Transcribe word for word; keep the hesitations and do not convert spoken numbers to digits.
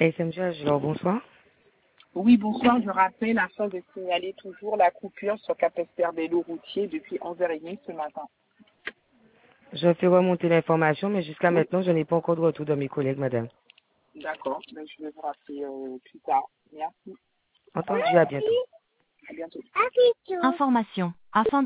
S M G, alors bonsoir. Oui, bonsoir. Je rappelle afin de signaler toujours la coupure sur Capesterre des Loups routiers depuis onze heures trente ce matin. Je fais remonter l'information, mais jusqu'à Oui. maintenant, je n'ai pas encore de retour de mes collègues, madame. D'accord. Ben, je vais vous rappeler euh, plus tard. Merci. Entendu, à bientôt. À bientôt. Information. Afin